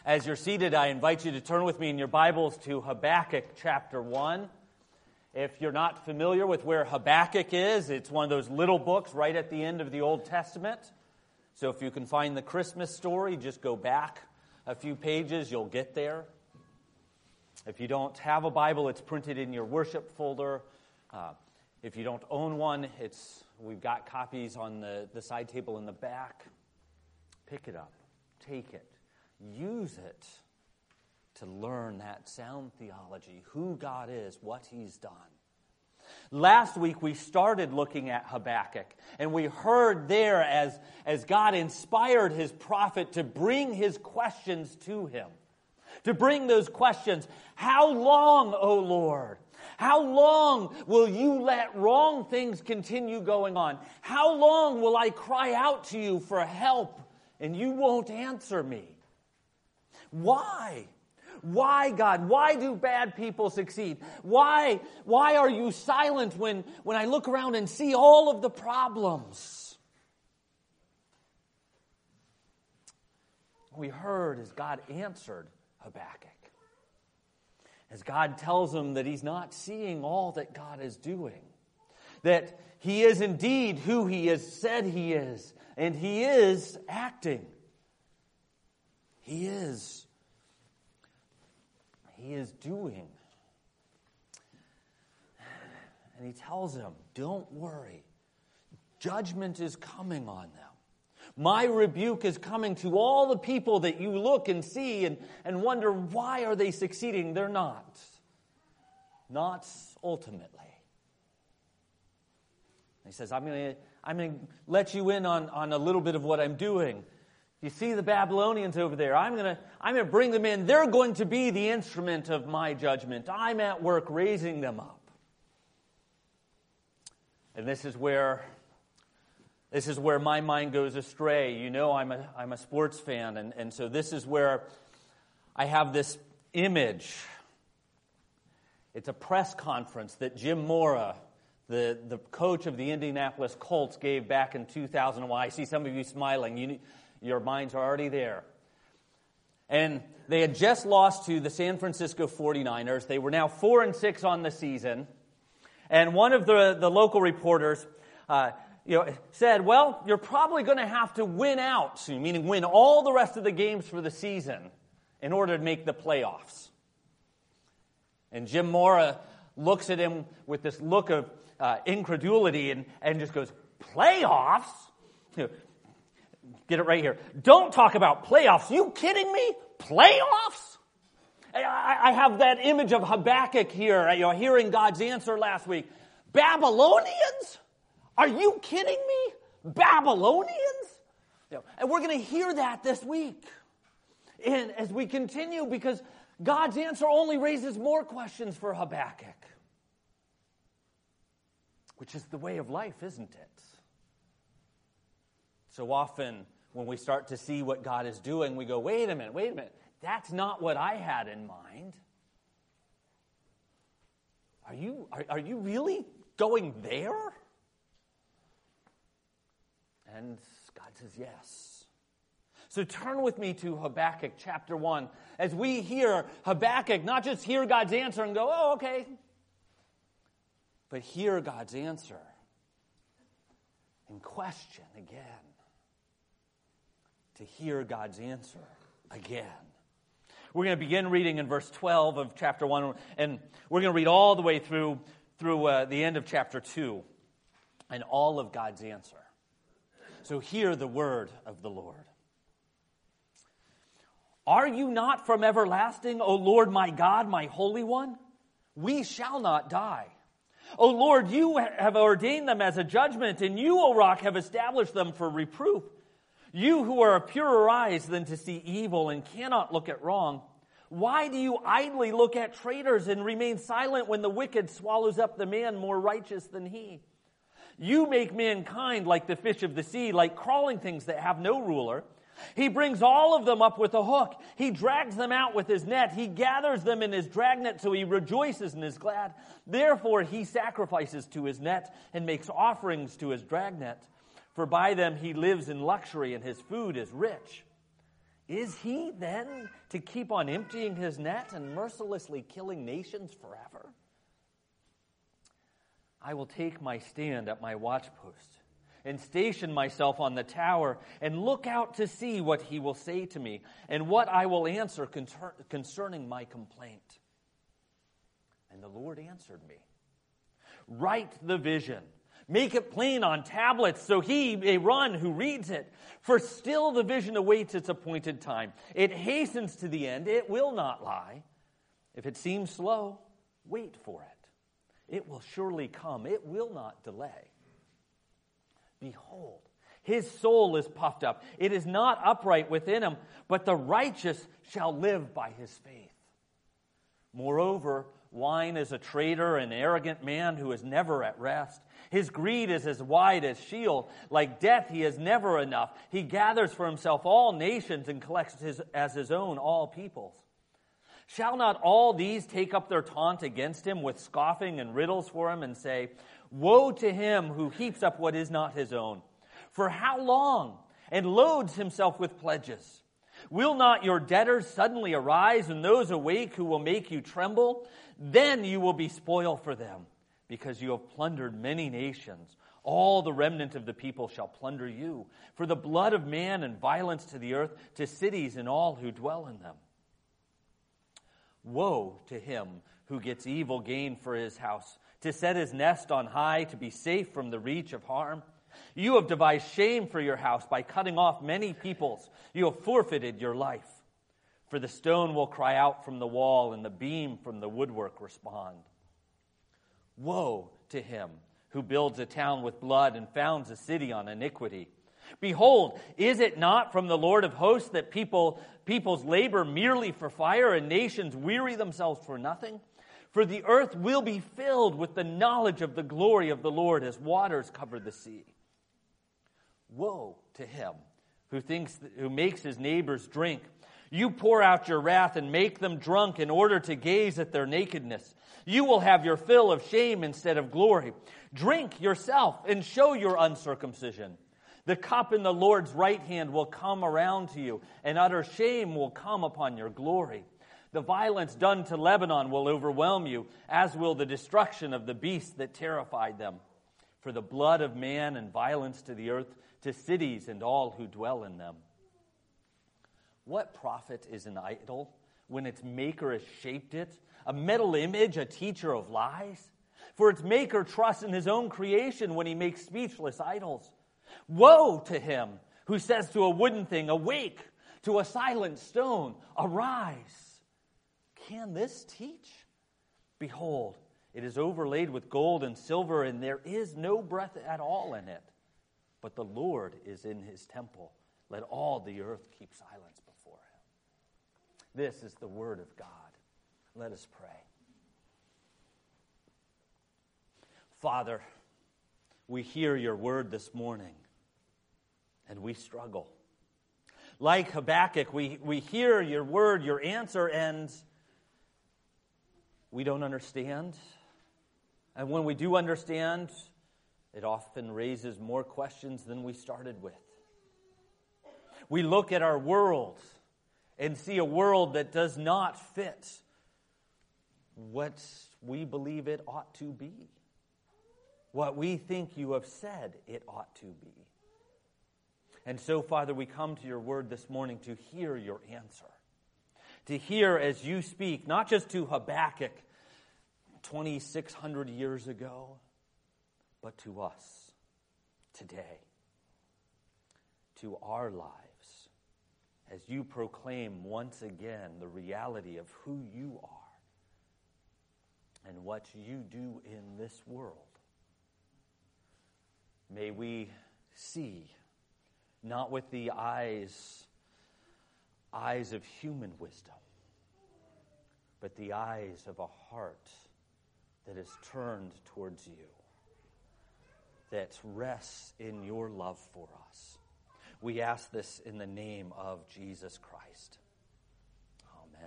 As you're seated, I invite you to turn with me in your Bibles to Habakkuk chapter 1. If you're not familiar with where Habakkuk is, it's one of those little books right at the end of the Old Testament. So if you can find the Christmas story, just go back a few pages, you'll get there. If you don't have a Bible, it's printed in your worship folder. If you don't own one, we've got copies on the side table in the back. Pick it up, take it. Use it to learn that sound theology, who God is, what He's done. Last week we started looking at Habakkuk, and we heard there as God inspired his prophet to bring his questions to him. To bring those questions, how long, O Lord? How long will you let wrong things continue going on? How long will I cry out to you for help and you won't answer me? Why? Why, God? Why do bad people succeed? Why are you silent when I look around and see all of the problems? We heard as God answered Habakkuk. As God tells him that he's not seeing all that God is doing. That he is indeed who he has said he is. And he is acting. He is doing. And he tells him, don't worry. Judgment is coming on them. My rebuke is coming to all the people that you look and see and wonder, why are they succeeding? They're not. Not ultimately. He says, I'm going to let you in on a little bit of what I'm doing. You see the Babylonians over there. I'm going to bring them in. They're going to be the instrument of my judgment. I'm at work raising them up. And this is where my mind goes astray. You know, I'm a sports fan, and so this is where I have this image. It's a press conference that Jim Mora, the coach of the Indianapolis Colts, gave back in 2001. I see some of you smiling. Your minds are already there. And they had just lost to the San Francisco 49ers. They were now 4-6 on the season. And one of the local reporters said, well, you're probably going to have to win out soon, meaning win all the rest of the games for the season in order to make the playoffs. And Jim Mora looks at him with this look of incredulity and just goes, playoffs? Get it right here. Don't talk about playoffs. You kidding me? Playoffs? I have that image of Habakkuk here, hearing God's answer last week. Babylonians? Are you kidding me? Babylonians? And we're going to hear that this week. And as we continue, because God's answer only raises more questions for Habakkuk. Which is the way of life, isn't it? So often, when we start to see what God is doing, we go, wait a minute. That's not what I had in mind. Are you really going there? And God says yes. So turn with me to Habakkuk chapter 1. As we hear Habakkuk, not just hear God's answer and go, oh, okay. But hear God's answer and question again. To hear God's answer again. We're going to begin reading in verse 12 of chapter 1, and we're going to read all the way through the end of chapter 2, and all of God's answer. So hear the word of the Lord. Are you not from everlasting, O Lord my God, my Holy One? We shall not die. O Lord, you have ordained them as a judgment, and you, O Rock, have established them for reproof. You who are of purer eyes than to see evil and cannot look at wrong, why do you idly look at traitors and remain silent when the wicked swallows up the man more righteous than he? You make mankind like the fish of the sea, like crawling things that have no ruler. He brings all of them up with a hook. He drags them out with his net. He gathers them in his dragnet, so he rejoices and is glad. Therefore he sacrifices to his net and makes offerings to his dragnet. For by them he lives in luxury and his food is rich. Is he then to keep on emptying his net and mercilessly killing nations forever? I will take my stand at my watchpost and station myself on the tower and look out to see what he will say to me and what I will answer concerning my complaint. And the Lord answered me, write the vision. Make it plain on tablets so he may run who reads it. For still the vision awaits its appointed time. It hastens to the end. It will not lie. If it seems slow, wait for it. It will surely come. It will not delay. Behold, his soul is puffed up. It is not upright within him, but the righteous shall live by his faith. Moreover, wine is a traitor, an arrogant man who is never at rest. His greed is as wide as Sheol. Like death, he is never enough. He gathers for himself all nations and collects as his own all peoples. Shall not all these take up their taunt against him with scoffing and riddles for him and say, woe to him who heaps up what is not his own. For how long? And loads himself with pledges. Will not your debtors suddenly arise, and those awake who will make you tremble? Then you will be spoil for them, because you have plundered many nations. All the remnant of the people shall plunder you. For the blood of man and violence to the earth, to cities and all who dwell in them. Woe to him who gets evil gain for his house, to set his nest on high, to be safe from the reach of harm. You have devised shame for your house by cutting off many peoples. You have forfeited your life. For the stone will cry out from the wall, and the beam from the woodwork respond. Woe to him who builds a town with blood and founds a city on iniquity. Behold, is it not from the Lord of hosts that peoples labor merely for fire and nations weary themselves for nothing? For the earth will be filled with the knowledge of the glory of the Lord as waters cover the sea. Woe to him who makes his neighbors drink. You pour out your wrath and make them drunk in order to gaze at their nakedness. You will have your fill of shame instead of glory. Drink yourself and show your uncircumcision. The cup in the Lord's right hand will come around to you, and utter shame will come upon your glory. The violence done to Lebanon will overwhelm you, as will the destruction of the beasts that terrified them. For the blood of man and violence to the earth, to cities and all who dwell in them. What profit is an idol when its maker has shaped it? A metal image, a teacher of lies? For its maker trusts in his own creation when he makes speechless idols. Woe to him who says to a wooden thing, awake, to a silent stone, arise. Can this teach? Behold, it is overlaid with gold and silver, and there is no breath at all in it. But the Lord is in his temple. Let all the earth keep silence before him. This is the word of God. Let us pray. Father, we hear your word this morning, and we struggle. Like Habakkuk, we hear your word, your answer, and we don't understand. And when we do understand, it often raises more questions than we started with. We look at our world and see a world that does not fit what we believe it ought to be, what we think you have said it ought to be. And so, Father, we come to your word this morning to hear your answer, to hear as you speak, not just to Habakkuk 2,600 years ago, but to us today, to our lives, as you proclaim once again the reality of who you are and what you do in this world. May we see, not with the eyes of human wisdom, but the eyes of a heart that is turned towards you, that rests in your love for us. We ask this in the name of Jesus Christ. Amen.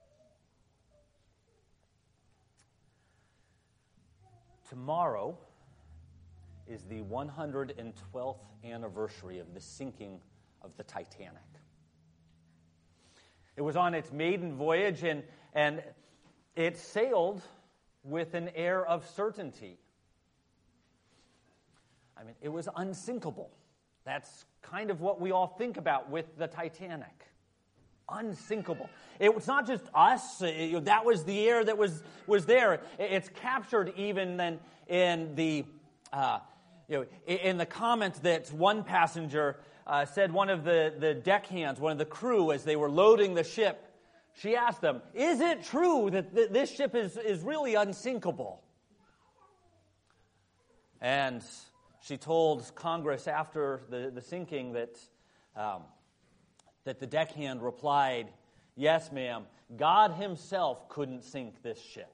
Tomorrow is the 112th anniversary of the sinking of the Titanic. It was on its maiden voyage, and it sailed with an air of certainty. I mean, it was unsinkable. That's kind of what we all think about with the Titanic. Unsinkable. It was not just us. That was the air that was there. It's captured even then in the in the comment that one passenger said. One of the deckhands, one of the crew, as they were loading the ship, she asked them, "Is it true that this ship is really unsinkable?" And she told Congress after the sinking that the deckhand replied, "Yes, ma'am, God himself couldn't sink this ship."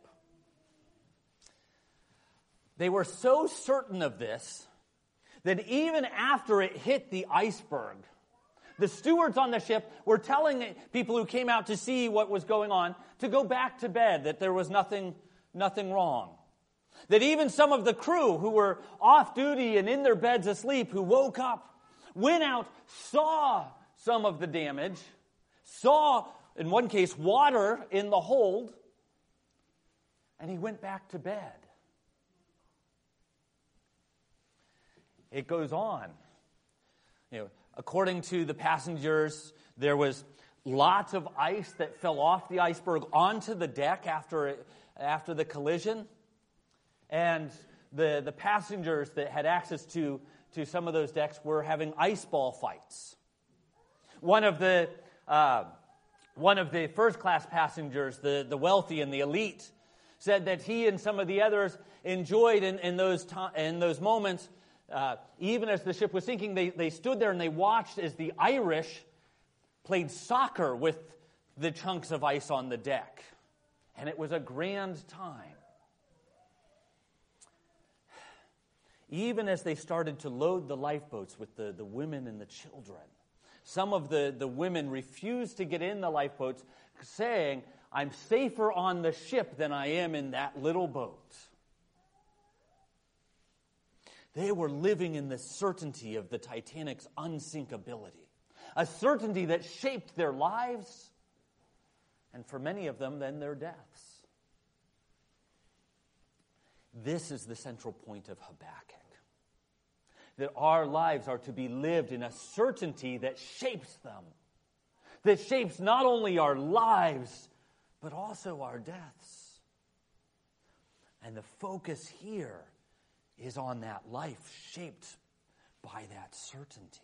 They were so certain of this that even after it hit the iceberg, the stewards on the ship were telling people who came out to see what was going on to go back to bed, that there was nothing wrong. That even some of the crew who were off duty and in their beds asleep, who woke up, went out, saw some of the damage, saw, in one case, water in the hold, and he went back to bed. It goes on. According to the passengers, there was lots of ice that fell off the iceberg onto the deck after the collision. And the passengers that had access to some of those decks were having ice ball fights. One of the first class passengers, the wealthy and the elite, said that he and some of the others enjoyed in those moments. Even as the ship was sinking, they stood there and they watched as the Irish played soccer with the chunks of ice on the deck. And it was a grand time. Even as they started to load the lifeboats with the women and the children, some of the women refused to get in the lifeboats, saying, "I'm safer on the ship than I am in that little boat." They were living in the certainty of the Titanic's unsinkability, a certainty that shaped their lives, and for many of them, then their deaths. This is the central point of Habakkuk, that our lives are to be lived in a certainty that shapes them, that shapes not only our lives, but also our deaths. And the focus here is on that life shaped by that certainty.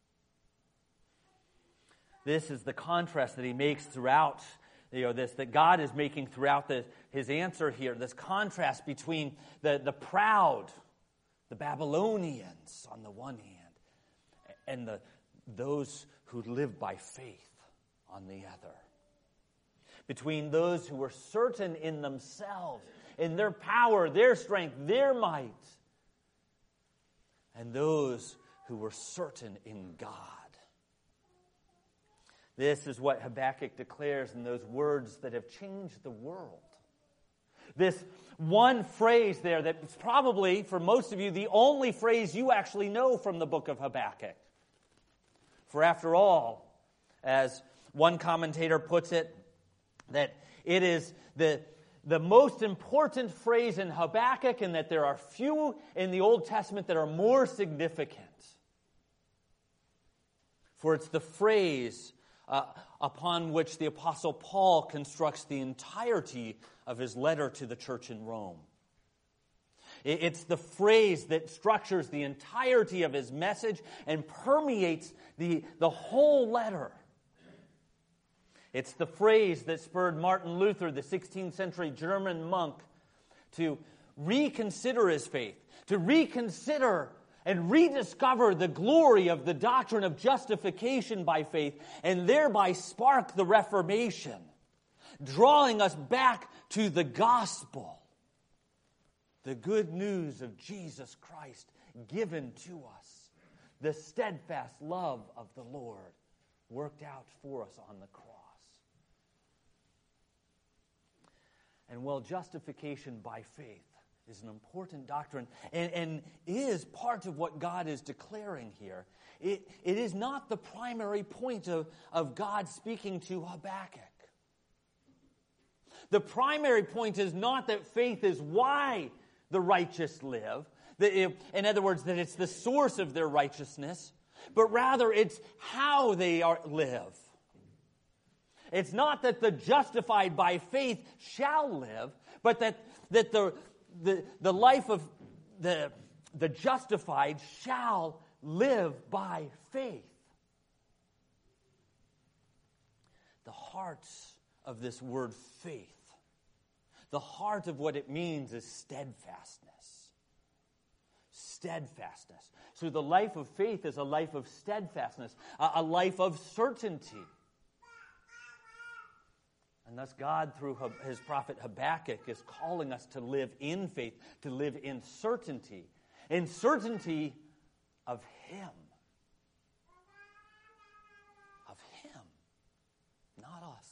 This is the contrast that he makes throughout, that God is making throughout his answer here. This contrast between the proud, the Babylonians on the one hand, and those who live by faith on the other. Between those who were certain in themselves, in their power, their strength, their might, and those who were certain in God. This is what Habakkuk declares in those words that have changed the world. This one phrase there that's probably, for most of you, the only phrase you actually know from the book of Habakkuk. For after all, as one commentator puts it, that it is the most important phrase in Habakkuk, and that there are few in the Old Testament that are more significant. For it's the phrase upon which the Apostle Paul constructs the entirety of his letter to the church in Rome. It's the phrase that structures the entirety of his message and permeates the whole letter. It's the phrase that spurred Martin Luther, the 16th century German monk, to reconsider his faith, to reconsider and rediscover the glory of the doctrine of justification by faith, and thereby spark the Reformation, drawing us back to the gospel, the good news of Jesus Christ given to us, the steadfast love of the Lord worked out for us on the cross. And while justification by faith is an important doctrine and is part of what God is declaring here. It is not the primary point of God speaking to Habakkuk. The primary point is not that faith is why the righteous live, in other words, that it's the source of their righteousness, but rather it's how they live. It's not that the justified by faith shall live, but that the life of the justified shall live by faith. The heart of this word faith, the heart of what it means is steadfastness. Steadfastness. So the life of faith is a life of steadfastness, a life of certainty. And thus God, through his prophet Habakkuk, is calling us to live in faith, to live in certainty of Him. Of Him, not us.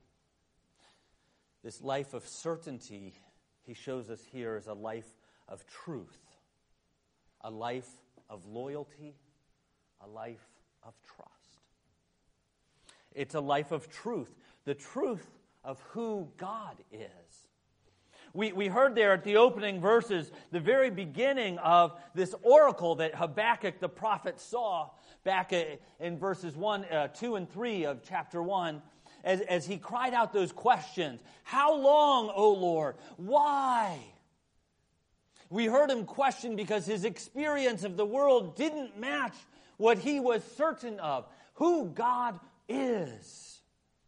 This life of certainty, he shows us here, is a life of truth, a life of loyalty, a life of trust. It's a life of truth, the truth of who God is. We heard there at the opening verses, the very beginning of this oracle that Habakkuk the prophet saw back in verses 2 and 3 of chapter 1, as he cried out those questions. How long, O Lord? Why? We heard him question because his experience of the world didn't match what he was certain of, who God is.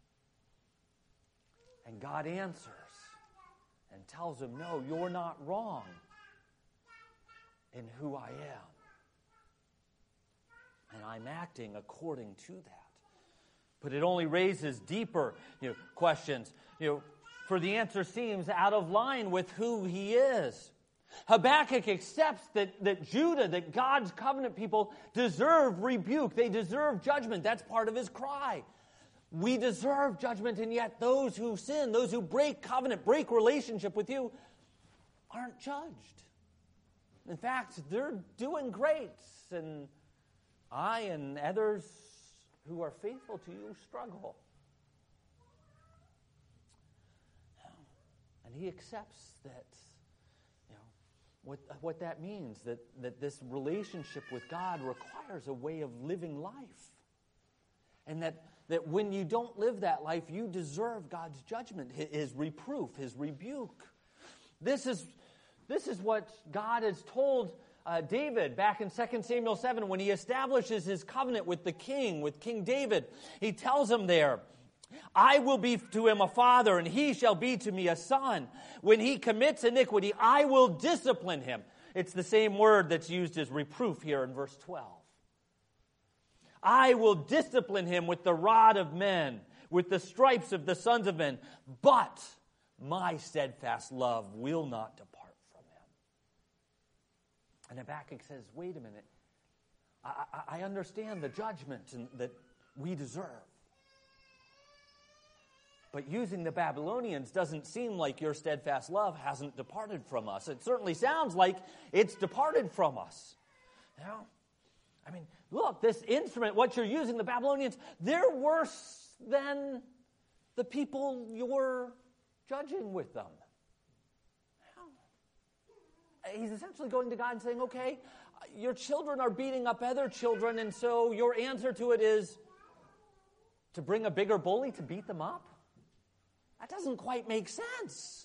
And God answers and tells him, no, you're not wrong in who I am. And I'm acting according to that. But it only raises deeper questions, for the answer seems out of line with who he is. Habakkuk accepts that Judah, that God's covenant people, deserve rebuke. They deserve judgment. That's part of his cry. We deserve judgment, and yet those who sin, those who break covenant, break relationship with you, aren't judged. In fact, they're doing great, and I and others who are faithful to you struggle. And he accepts that, what that means, that this relationship with God requires a way of living life. And that when you don't live that life, you deserve God's judgment, his reproof, his rebuke. This is what God has told David back in 2 Samuel 7 when he establishes his covenant with the king, with King David. He tells him there, I will be to him a father, and he shall be to me a son. When he commits iniquity, I will discipline him. It's the same word that's used as reproof here in verse 12. I will discipline him with the rod of men, with the stripes of the sons of men, but my steadfast love will not depart from him. And Habakkuk says, wait a minute, I understand the judgment that we deserve. But using the Babylonians doesn't seem like your steadfast love hasn't departed from us. It certainly sounds like it's departed from us. Look, this instrument, what you're using, the Babylonians, they're worse than the people you're judging with them. He's essentially going to God and saying, okay, your children are beating up other children, and so your answer to it is to bring a bigger bully to beat them up? That doesn't quite make sense.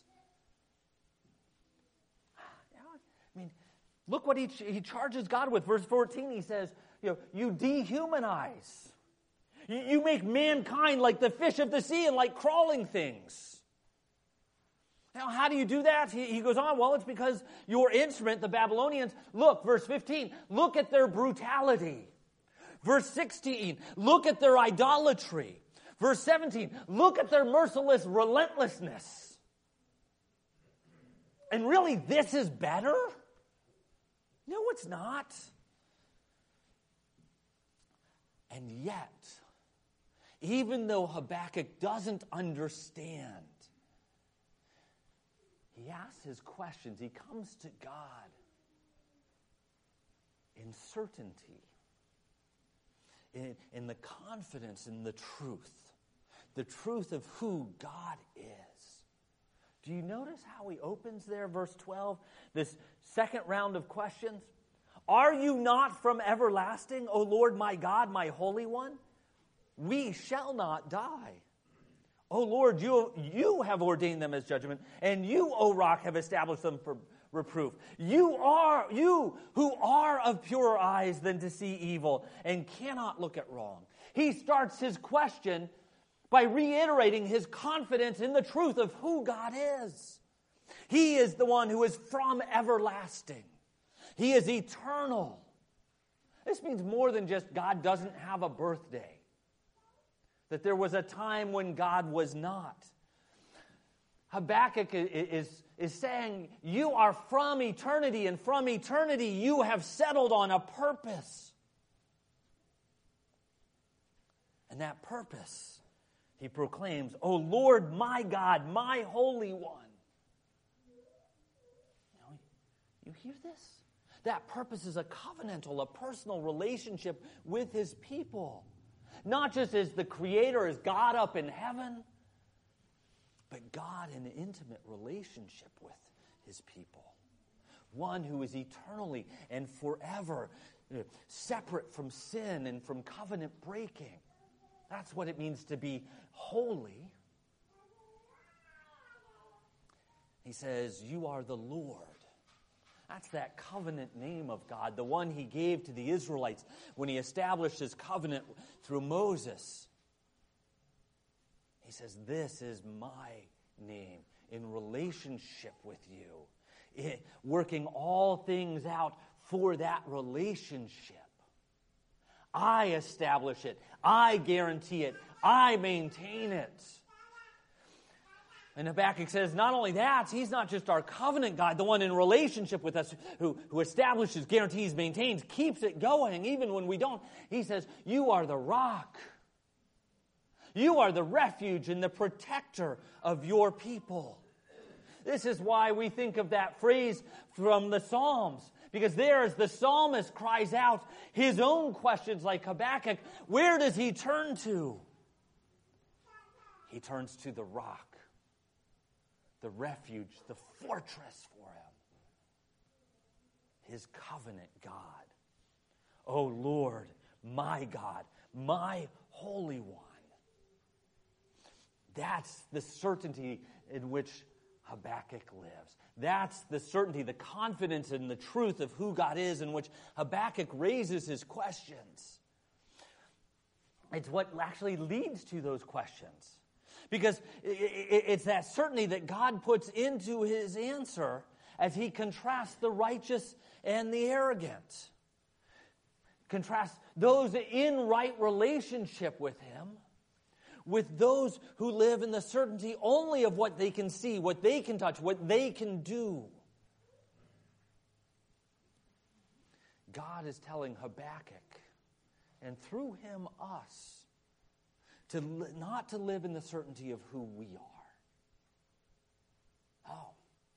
Look what he charges God with. Verse 14, he says, you dehumanize. You make mankind like the fish of the sea and like crawling things. Now, how do you do that? He goes on, well, it's because your instrument, the Babylonians, look, verse 15, look at their brutality. Verse 16, look at their idolatry. Verse 17, look at their merciless relentlessness. And really, this is better? No, it's not. And yet, even though Habakkuk doesn't understand, he asks his questions. He comes to God in certainty, in the confidence in the truth of who God is. Do you notice how he opens there, verse 12, this second round of questions? Are you not from everlasting, O Lord my God, my Holy One? We shall not die. O Lord, you have ordained them as judgment, and you, O rock, have established them for reproof. You who are of purer eyes than to see evil and cannot look at wrong. He starts his question by reiterating his confidence in the truth of who God is. He is the one who is from everlasting. He is eternal. This means more than just God doesn't have a birthday. That there was a time when God was not. Habakkuk is saying, you are from eternity, and from eternity you have settled on a purpose. And that purpose, he proclaims, O Lord my God, my Holy One. You hear this? That purpose is a covenantal, a personal relationship with his people. Not just as the Creator, as God up in heaven, but God in an intimate relationship with his people. One who is eternally and forever separate from sin and from covenant breaking. That's what it means to be holy. He says, you are the Lord. That's that covenant name of God, the one he gave to the Israelites when he established his covenant through Moses. He says, this is my name in relationship with you, working all things out for that relationship. I establish it. I guarantee it. I maintain it. And Habakkuk says, not only that, he's not just our covenant God, the one in relationship with us who establishes, guarantees, maintains, keeps it going even when we don't. He says, you are the rock. You are the refuge and the protector of your people. This is why we think of that phrase from the Psalms. Because there, as the psalmist cries out his own questions like Habakkuk, where does he turn to? He turns to the rock. The refuge, the fortress for him. His covenant God. O Lord, my God, my Holy One. That's the certainty in which Habakkuk lives. That's the certainty, the confidence in the truth of who God is in which Habakkuk raises his questions. It's what actually leads to those questions. Because it's that certainty that God puts into his answer as he contrasts the righteous and the arrogant. Contrasts those in right relationship with him with those who live in the certainty only of what they can see, what they can touch, what they can do. God is telling Habakkuk, and through him us, not to live in the certainty of who we are. Oh,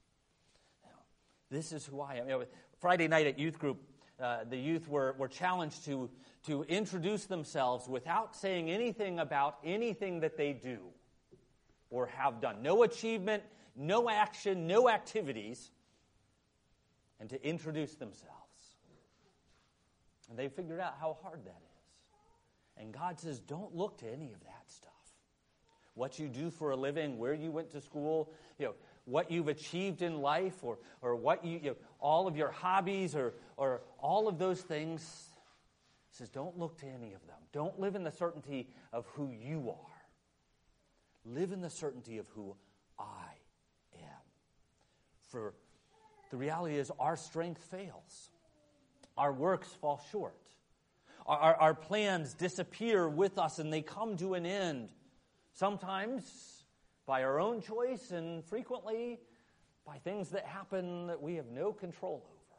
this is who I am. Friday night at youth group, the youth were challenged to introduce themselves without saying anything about anything that they do or have done. No achievement, no action, no activities, and to introduce themselves. And they figured out how hard that is. And God says, don't look to any of that stuff. What you do for a living, where you went to school, what you've achieved in life, or what all of your hobbies, or all of those things. He says, don't look to any of them. Don't live in the certainty of who you are. Live in the certainty of who I am. For the reality is, our strength fails. Our works fall short. Our plans disappear with us and they come to an end. Sometimes by our own choice and frequently by things that happen that we have no control over.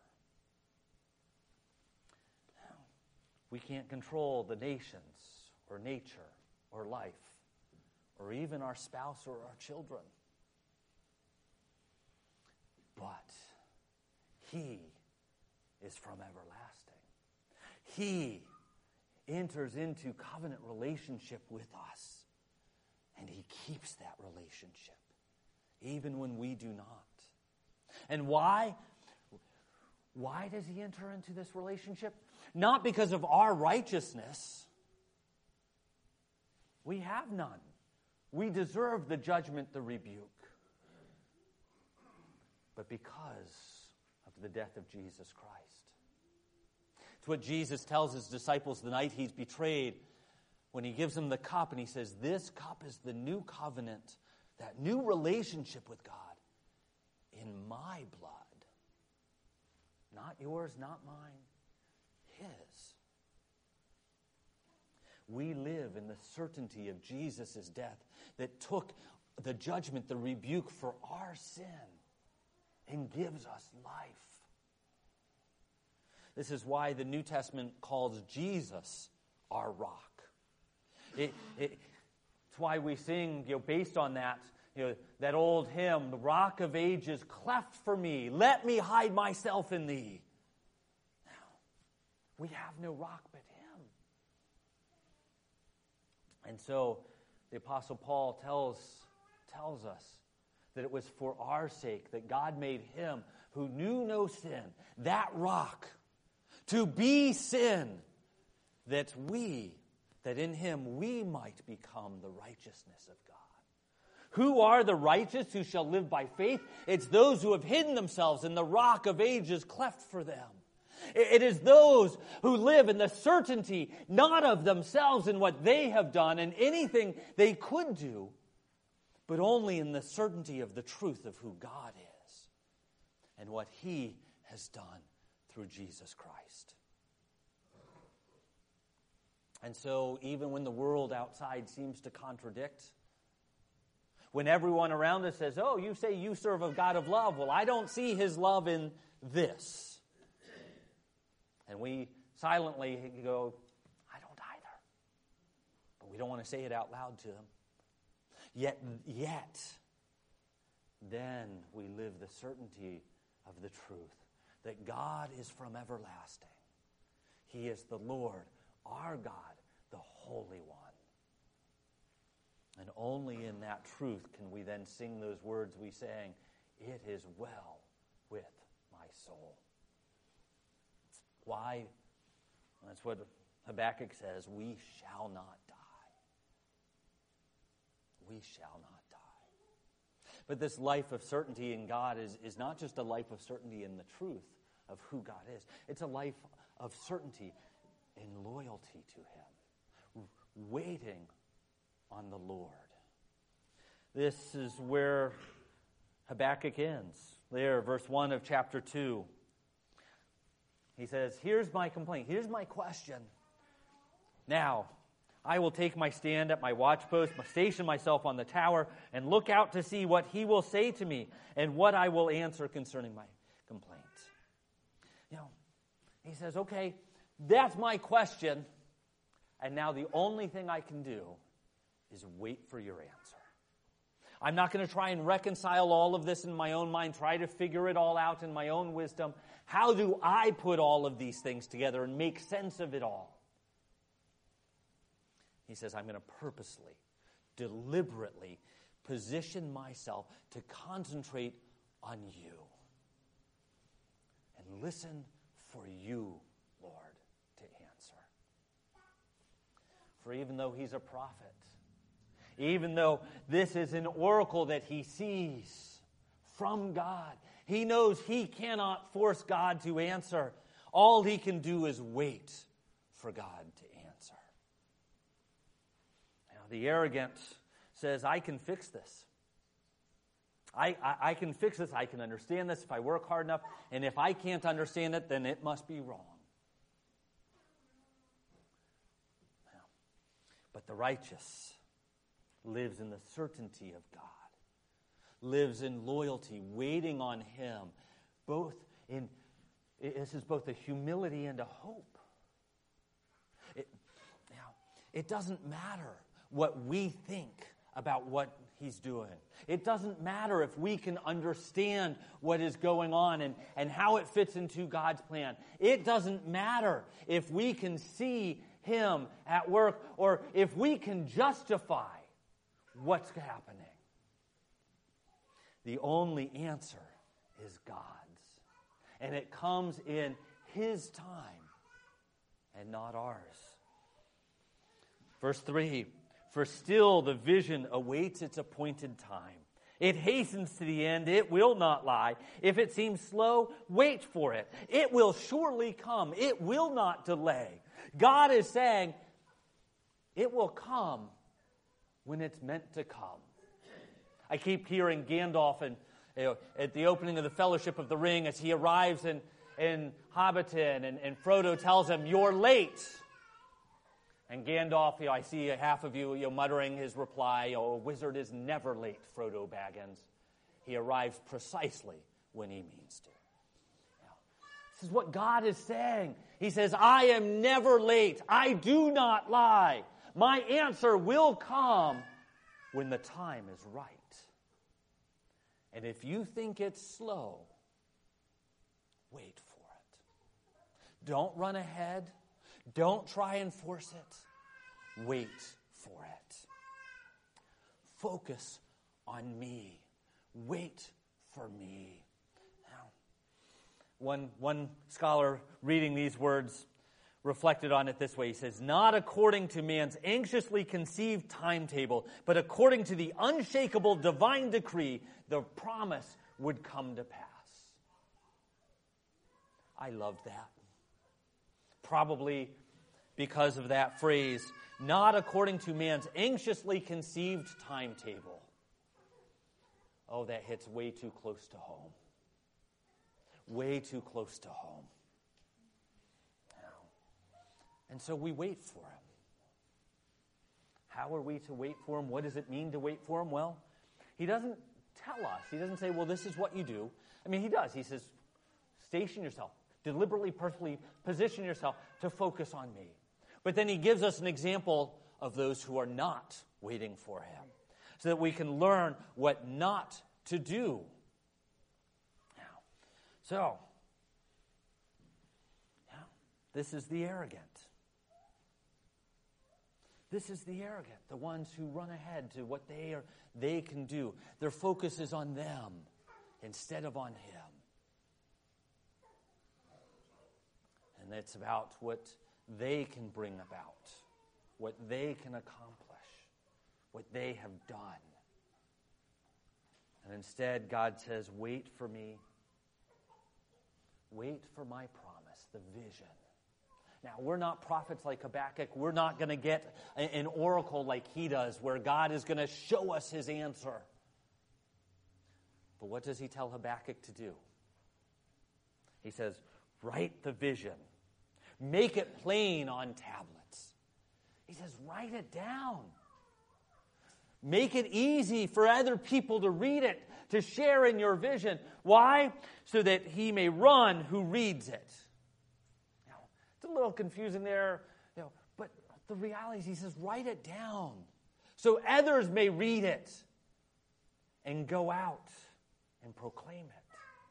We can't control the nations or nature or life or even our spouse or our children. but He is from everlasting. He enters into covenant relationship with us, and He keeps that relationship, even when we do not. And why? Why does He enter into this relationship? Not because of our righteousness. We have none. We deserve the judgment, the rebuke. But because of the death of Jesus Christ. It's what Jesus tells His disciples the night He's betrayed, when He gives them the cup and He says, this cup is the new covenant, that new relationship with God in my blood. Not yours, not mine, His. We live in the certainty of Jesus' death that took the judgment, the rebuke for our sin and gives us life. This is why the New Testament calls Jesus our rock. It's why we sing, based on that, that old hymn, the Rock of Ages, cleft for me, let me hide myself in Thee. Now, we have no rock but Him. And so the Apostle Paul tells us that it was for our sake that God made Him who knew no sin, that rock, to be sin, that in Him we might become the righteousness of God. Who are the righteous who shall live by faith? It's those who have hidden themselves in the rock of ages cleft for them. It is those who live in the certainty not of themselves and what they have done and anything they could do, but only in the certainty of the truth of who God is and what He has done through Jesus Christ. And so even when the world outside seems to contradict, when everyone around us says, oh, you say you serve a God of love. Well, I don't see His love in this. And we silently go, I don't either. But we don't want to say it out loud to them. Yet, then we live the certainty of the truth that God is from everlasting. He is the Lord, our God, the Holy One. And only in that truth can we then sing those words we sang, it is well with my soul. Why? That's what Habakkuk says, we shall not die. We shall not die. But this life of certainty in God is not just a life of certainty in the truth of who God is. It's a life of certainty in loyalty to Him, waiting on the Lord. This is where Habakkuk ends. There, verse 1 of chapter 2. He says, here's my complaint, here's my question. Now, I will take my stand at my watchpost, station myself on the tower, and look out to see what He will say to me and what I will answer concerning my complaint. He says, okay, that's my question, and now the only thing I can do is wait for your answer. I'm not going to try and reconcile all of this in my own mind, try to figure it all out in my own wisdom. How do I put all of these things together and make sense of it all? He says, I'm going to purposely, deliberately position myself to concentrate on you and listen for you, Lord, to answer. For even though He's a prophet, even though this is an oracle that he sees from God, he knows he cannot force God to answer. All he can do is wait for God to answer. Now, the arrogant says, I can fix this. I can fix this. I can understand this if I work hard enough. And if I can't understand it, then it must be wrong. But the righteous lives in the certainty of God, lives in loyalty, waiting on Him. This is both a humility and a hope. It doesn't matter what we think about what He's doing. It doesn't matter if we can understand what is going on and how it fits into God's plan. It doesn't matter if we can see Him at work or if we can justify what's happening. The only answer is God's. And it comes in His time and not ours. Verse 3, for still the vision awaits its appointed time. It hastens to the end, it will not lie. If it seems slow, wait for it. It will surely come, it will not delay. God is saying, it will come when it's meant to come. I keep hearing Gandalf at the opening of the Fellowship of the Ring as he arrives in Hobbiton, and Frodo tells him, you're late. And Gandalf, I see half of you, muttering his reply, a wizard is never late, Frodo Baggins. He arrives precisely when he means to. Now, this is what God is saying. He says, I am never late. I do not lie. My answer will come when the time is right. And if you think it's slow, wait for it. Don't run ahead. Don't try and force it. Wait for it. Focus on me. Wait for me. Now, one scholar reading these words reflected on it this way. He says, not according to man's anxiously conceived timetable, but according to the unshakable divine decree, the promise would come to pass. I love that. Probably because of that phrase, not according to man's anxiously conceived timetable. Oh, that hits way too close to home. Way too close to home. And so we wait for Him. How are we to wait for Him? What does it mean to wait for Him? Well, He doesn't tell us. He doesn't say, well, this is what you do. I mean, He does. He says, station yourself. Deliberately, personally position yourself to focus on me. But then He gives us an example of those who are not waiting for Him, so that we can learn what not to do. This is the arrogant. This is the arrogant, the ones who run ahead to what they can do. Their focus is on them instead of on Him. And it's about what they can bring about, what they can accomplish, what they have done. And instead, God says, wait for me. Wait for my promise, the vision. Now, we're not prophets like Habakkuk. We're not going to get an oracle like he does, where God is going to show us His answer. But what does He tell Habakkuk to do? He says, write the vision. Make it plain on tablets. He says, write it down. Make it easy for other people to read it, to share in your vision. Why? So that he may run who reads it. Now, it's a little confusing there, but the reality is He says, write it down so others may read it and go out and proclaim it.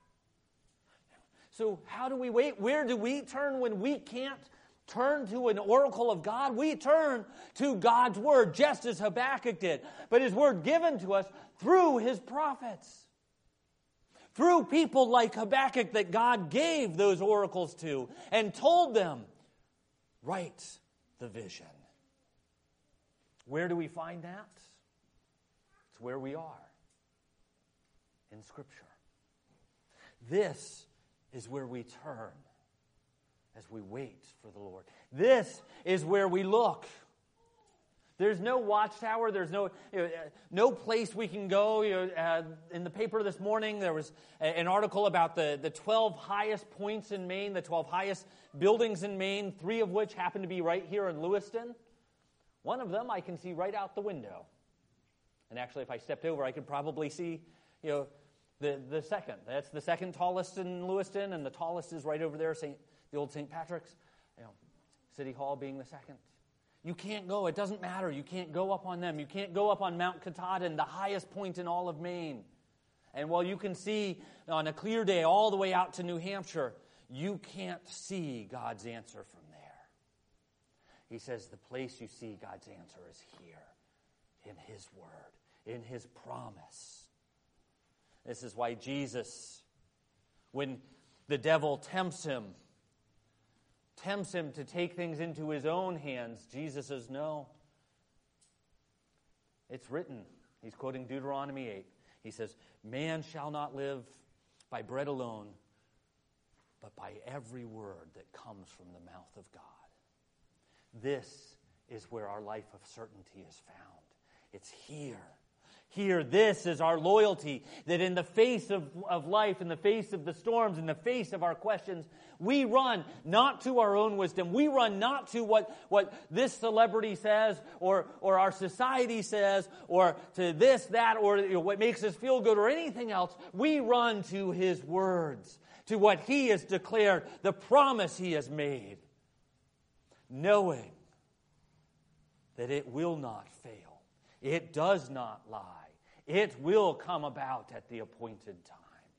So how do we wait? Where do we turn when we can't turn to an oracle of God? We turn to God's Word, just as Habakkuk did. But His Word given to us through His prophets. Through people like Habakkuk that God gave those oracles to and told them, write the vision. Where do we find that? It's where we are. In Scripture. This is where we turn as we wait for the Lord. This is where we look. There's no watchtower. There's no place we can go. In the paper this morning, there was an article about the 12 highest points in Maine, the 12 highest buildings in Maine, 3 of which happen to be right here in Lewiston. One of them I can see right out the window. And actually, if I stepped over, I could probably see, the second. That's the second tallest in Lewiston, and the tallest is right over there, the old St. Patrick's, City Hall being the second. You can't go. It doesn't matter. You can't go up on them. You can't go up on Mount Katahdin, the highest point in all of Maine. And while you can see on a clear day all the way out to New Hampshire, you can't see God's answer from there. He says the place you see God's answer is here, in His Word, in His promise. This is why Jesus, when the devil tempts him to take things into his own hands, Jesus says, no. It's written. He's quoting Deuteronomy 8. He says, man shall not live by bread alone, but by every word that comes from the mouth of God. This is where our life of certainty is found. It's here. Here, this is our loyalty, that in the face of life, in the face of the storms, in the face of our questions, we run not to our own wisdom. We run not to what this celebrity says or our society says or to this, that, or what makes us feel good or anything else. We run to His words, to what He has declared, the promise He has made, knowing that it will not fail. It does not lie. It will come about at the appointed time.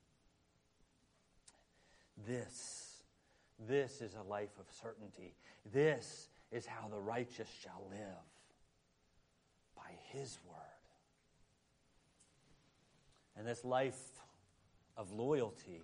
This is a life of certainty. This is how the righteous shall live, by His word. And this life of loyalty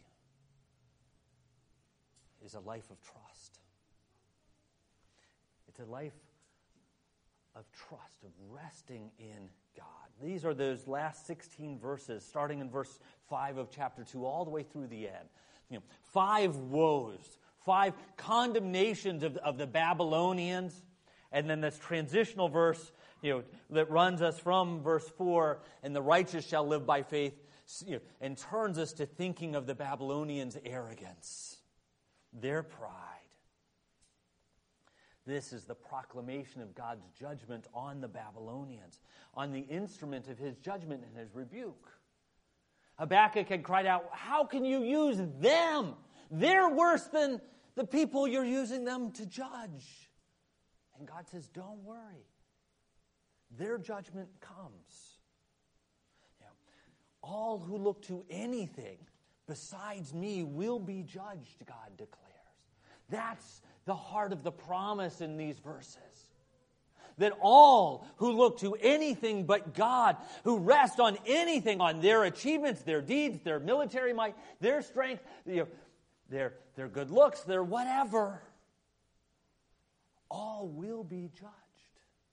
is a life of trust. It's a life of trust, of resting in God. These are those last 16 verses, starting in verse 5 of chapter 2, all the way through the end. 5 woes, 5 condemnations of the Babylonians, and then this transitional verse, that runs us from verse 4, and the righteous shall live by faith, and turns us to thinking of the Babylonians' arrogance, their pride. This is the proclamation of God's judgment on the Babylonians, on the instrument of His judgment and His rebuke. Habakkuk had cried out, how can you use them? They're worse than the people you're using them to judge. And God says, don't worry. Their judgment comes. All who look to anything besides me will be judged, God declares. That's the heart of the promise in these verses. That all who look to anything but God, who rest on anything, on their achievements, their deeds, their military might, their strength, their good looks, their whatever, all will be judged.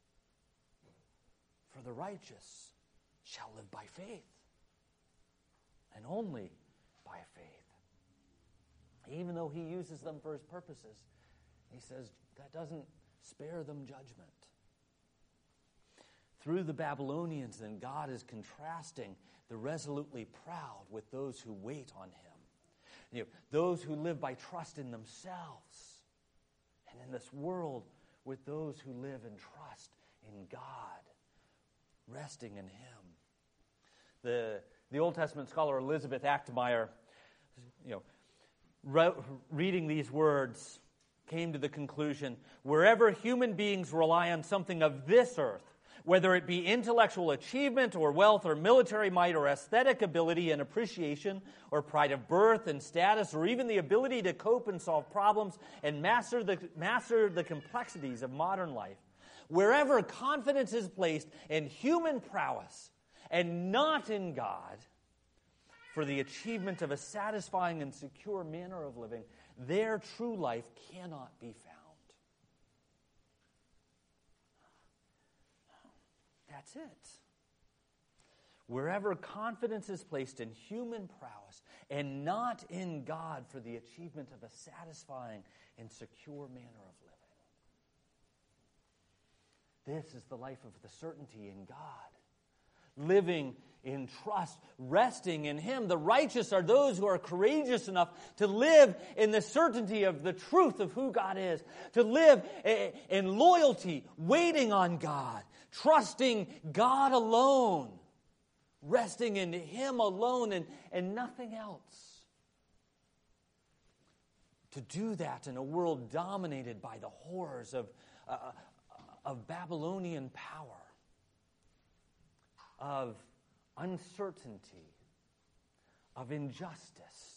For the righteous shall live by faith, and only by faith. Even though He uses them for His purposes, He says that doesn't spare them judgment. Through the Babylonians, then, God is contrasting the resolutely proud with those who wait on Him. Those who live by trust in themselves and in this world with those who live and trust in God, resting in Him. The Old Testament scholar Elizabeth Achtemeyer, reading these words, came to the conclusion, wherever human beings rely on something of this earth, whether it be intellectual achievement or wealth or military might or aesthetic ability and appreciation or pride of birth and status or even the ability to cope and solve problems and master the complexities of modern life, wherever confidence is placed in human prowess and not in God for the achievement of a satisfying and secure manner of living, their true life cannot be found. That's it. Wherever confidence is placed in human prowess and not in God for the achievement of a satisfying and secure manner of living. This is the life of the certainty in God. Living in trust, resting in Him. The righteous are those who are courageous enough to live in the certainty of the truth of who God is, to live in loyalty, waiting on God, trusting God alone, resting in Him alone and nothing else. To do that in a world dominated by the horrors of Babylonian power, of uncertainty, of injustice.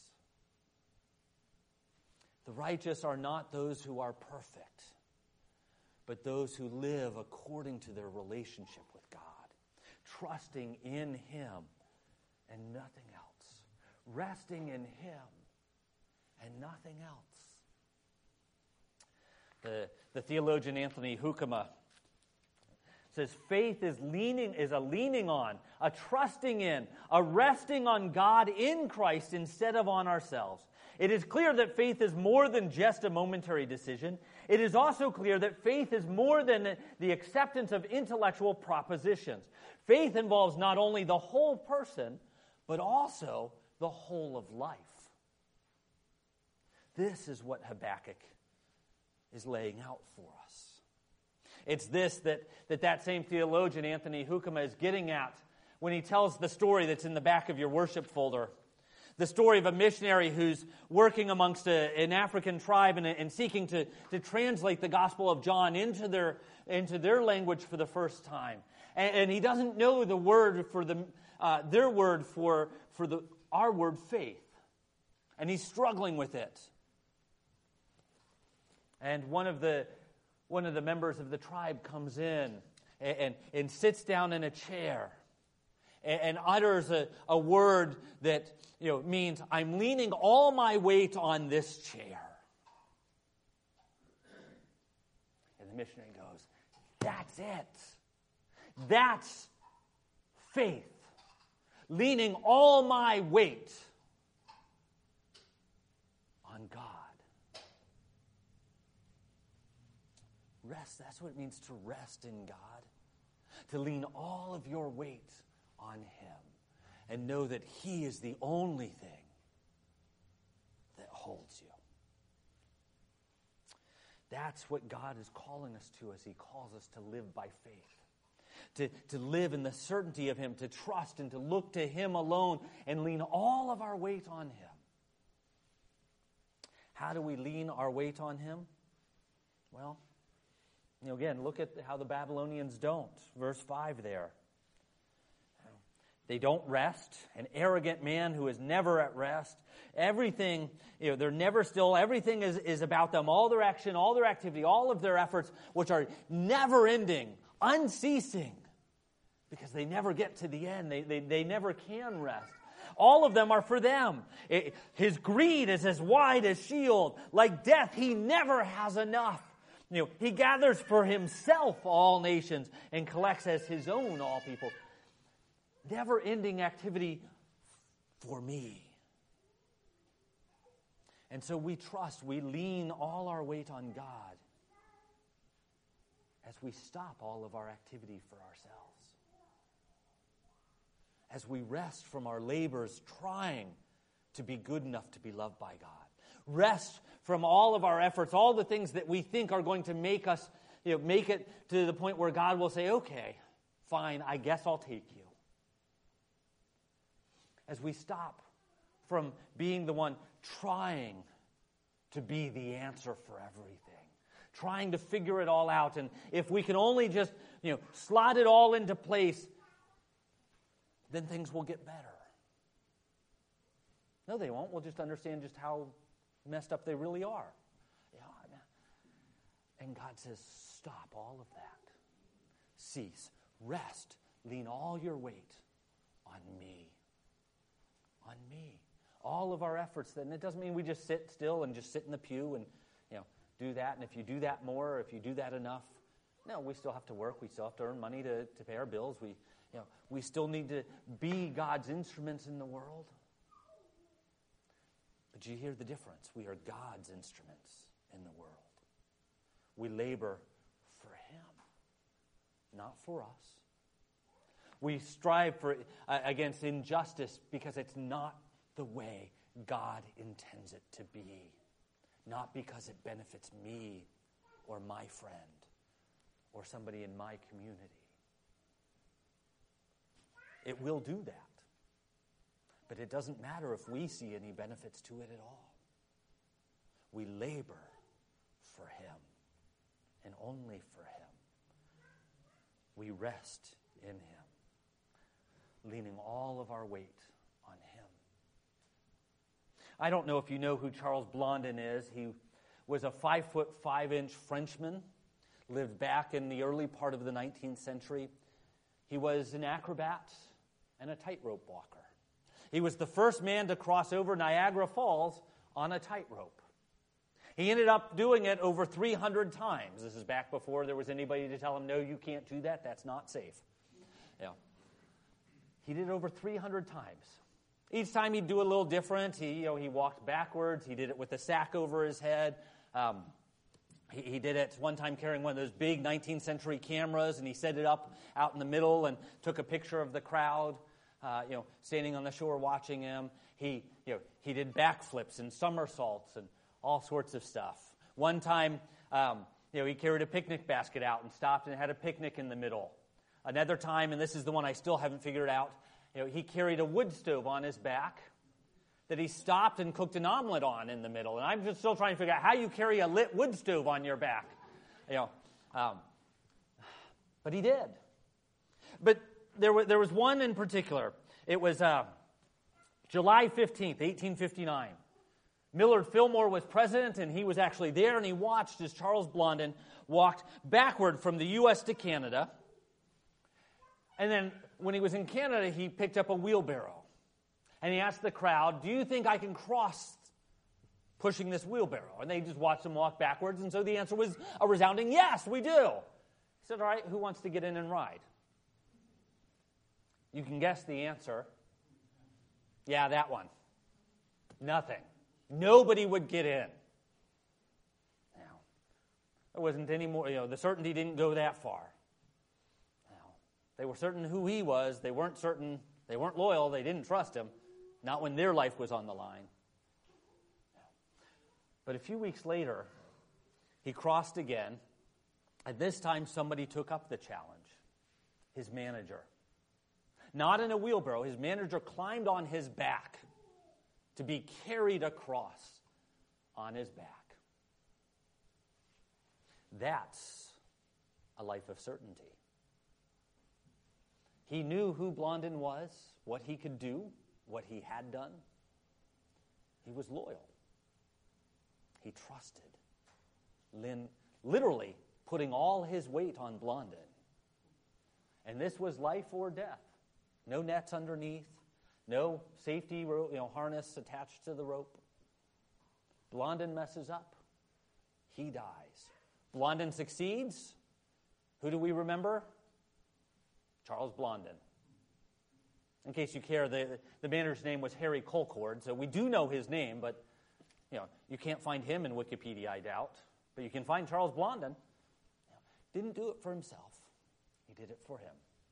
The righteous are not those who are perfect, but those who live according to their relationship with God, trusting in Him and nothing else, resting in Him and nothing else. The theologian Anthony Hoekema says faith is a leaning on, a trusting in, a resting on God in Christ instead of on ourselves. It is clear that faith is more than just a momentary decision. It is also clear that faith is more than the acceptance of intellectual propositions. Faith involves not only the whole person, but also the whole of life. This is what Habakkuk is laying out for us. It's this that same theologian, Anthony Hoekema, is getting at when he tells the story that's in the back of your worship folder. The story of a missionary who's working amongst an African tribe and seeking to translate the Gospel of John into their language for the first time. And he doesn't know the word for their word for our word faith. And he's struggling with it. And one of the members of the tribe comes in and sits down in a chair and utters a word that means, I'm leaning all my weight on this chair. And the missionary goes, that's it. That's faith. Leaning all my weight on God. Rest, that's what it means to rest in God. To lean all of your weight on Him and know that He is the only thing that holds you. That's what God is calling us to as He calls us to live by faith. To live in the certainty of Him, to trust and to look to Him alone and lean all of our weight on Him. How do we lean our weight on Him? Well, again, look at how the Babylonians don't. Verse 5 there. They don't rest. An arrogant man who is never at rest. Everything, they're never still. Everything is about them. All their action, all their activity, all of their efforts, which are never ending, unceasing, because they never get to the end. They never can rest. All of them are for them. His greed is as wide as Sheol. Like death, he never has enough. He gathers for himself all nations and collects as his own all people. Never-ending activity for me. And so we trust, we lean all our weight on God as we stop all of our activity for ourselves. As we rest from our labors trying to be good enough to be loved by God. Rest from all of our efforts, all the things that we think are going to make us, make it to the point where God will say, okay, fine, I guess I'll take you. As we stop from being the one trying to be the answer for everything, trying to figure it all out, and if we can only just, slot it all into place, then things will get better. No, they won't. We'll just understand just how messed up they really are. And God says, stop all of that. Cease. Rest. Lean all your weight on me. On me. All of our efforts, then it doesn't mean we just sit still and just sit in the pew and do that. And if you do that more, or if you do that enough, no, we still have to work. We still have to earn money to pay our bills. We still need to be God's instruments in the world. But you hear the difference. We are God's instruments in the world. We labor for Him, not for us. We strive against injustice because it's not the way God intends it to be. Not because it benefits me or my friend or somebody in my community. It will do that. But it doesn't matter if we see any benefits to it at all. We labor for Him and only for Him. we rest in him, leaning all of our weight on him. I don't know if you know who Charles Blondin is. He was a 5'5" Frenchman, lived back in the early part of the 19th century. He was an acrobat and a tightrope walker. He was the first man to cross over Niagara Falls on a tightrope. He ended up doing it over 300 times. This is back before there was anybody to tell him, no, you can't do that. That's not safe. Yeah. He did it over 300 times. Each time he'd do a little different. He walked backwards. He did it with a sack over his head. He did it one time carrying one of those big 19th century cameras, and he set it up out in the middle and took a picture of the crowd, standing on the shore watching him. He did backflips and somersaults and all sorts of stuff. One time, he carried a picnic basket out and stopped and had a picnic in the middle. Another time, and this is the one I still haven't figured out, he carried a wood stove on his back that he stopped and cooked an omelet on in the middle. And I'm just still trying to figure out how you carry a lit wood stove on your back. But he did. But there was one in particular. It was July 15th, 1859. Millard Fillmore was president, and he was actually there, and he watched as Charles Blondin walked backward from the U.S. to Canada. And then when he was in Canada, he picked up a wheelbarrow. And he asked the crowd, do you think I can cross pushing this wheelbarrow? And they just watched him walk backwards, and so the answer was a resounding, yes, we do. He said, all right, who wants to get in and ride? You can guess the answer. Yeah, that one. Nothing. Nobody would get in. Now, there wasn't any more, the certainty didn't go that far. Now, they were certain who he was. They weren't certain, they weren't loyal, they didn't trust him. Not when their life was on the line. But a few weeks later, he crossed again, and this time somebody took up the challenge. His manager. Not in a wheelbarrow, his manager climbed on his back to be carried across on his back. That's a life of certainty. He knew who Blondin was, what he could do, what he had done. He was loyal. He trusted. Literally putting all his weight on Blondin. And this was life or death. No nets underneath. No safety harness attached to the rope. Blondin messes up. He dies. Blondin succeeds. Who do we remember? Charles Blondin. In case you care, the manager's name was Harry Colcord, so we do know his name, but you can't find him in Wikipedia, I doubt. But you can find Charles Blondin. Didn't do it for himself. He did it for him.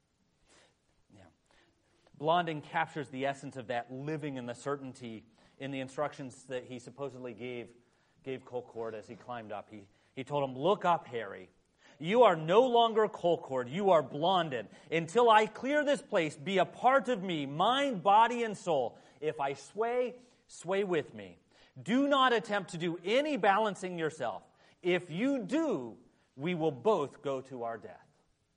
Blondin captures the essence of that living in the certainty in the instructions that he supposedly gave Colcord as he climbed up. He told him, look up, Harry. You are no longer Colcord. You are Blondin. Until I clear this place, be a part of me, mind, body, and soul. If I sway, sway with me. Do not attempt to do any balancing yourself. If you do, we will both go to our death.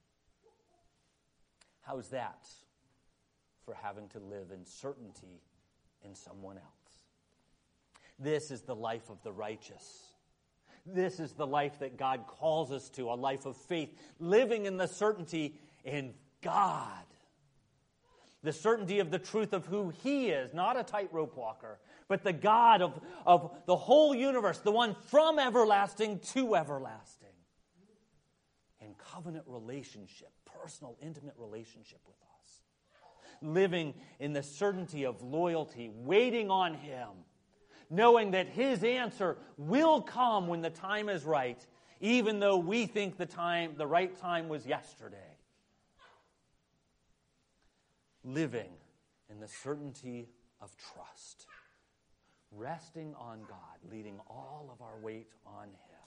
How's that for having to live in certainty in someone else? This is the life of the righteous. This is the life that God calls us to, a life of faith, living in the certainty in God. The certainty of the truth of who He is, not a tightrope walker, but the God of the whole universe, the one from everlasting to everlasting. In covenant relationship, personal, intimate relationship with us. Living in the certainty of loyalty, waiting on Him, knowing that His answer will come when the time is right, even though we think the right time was yesterday. Living in the certainty of trust, resting on God, leading all of our weight on Him.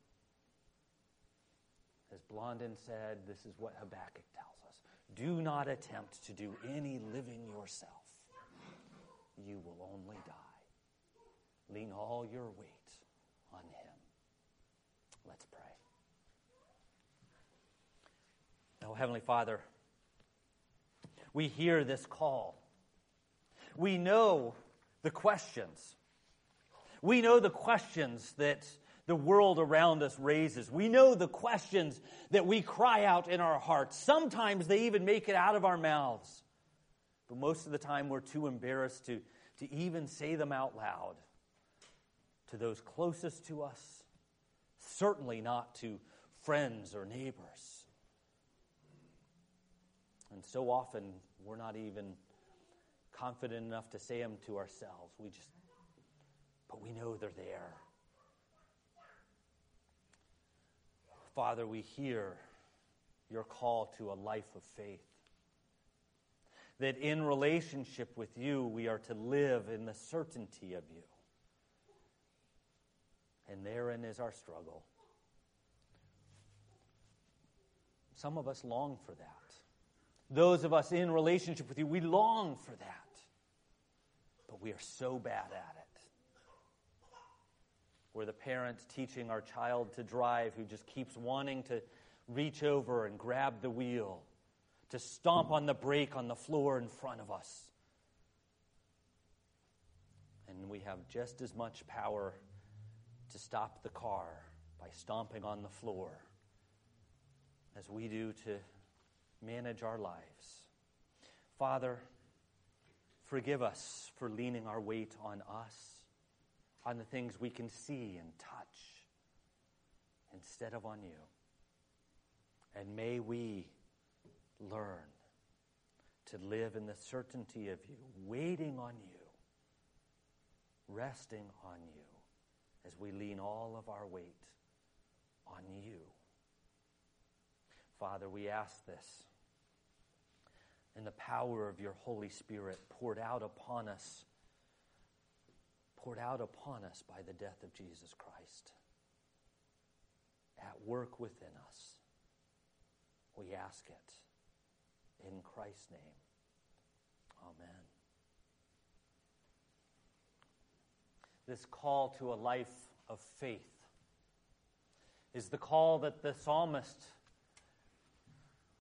As Blondin said, this is what Habakkuk tells us. Do not attempt to do any living yourself. You will only die. Lean all your weight on Him. Let's Oh, Heavenly Father, we hear this call. We know the questions. We know the questions that the world around us raises. We know the questions that we cry out in our hearts. Sometimes they even make it out of our mouths. But most of the time we're too embarrassed to even say them out loud to those closest to us, certainly not to friends or neighbors. And so often we're not even confident enough to say them to ourselves. But we know they're there. Father, we hear your call to a life of faith. That in relationship with you, we are to live in the certainty of you. And therein is our struggle. Some of us long for that. Those of us in relationship with you, we long for that. But we are so bad at it. We're the parent teaching our child to drive who just keeps wanting to reach over and grab the wheel, to stomp on the brake on the floor in front of us. And we have just as much power to stop the car by stomping on the floor as we do to manage our lives. Father, forgive us for leaning our weight on us, on the things we can see and touch, instead of on you. And may we learn to live in the certainty of you, waiting on you, resting on you, as we lean all of our weight on you. Father, we ask this in the power of your Holy Spirit poured out upon us by the death of Jesus Christ, at work within us. We ask it in Christ's name. Amen. This call to a life of faith is the call that the psalmist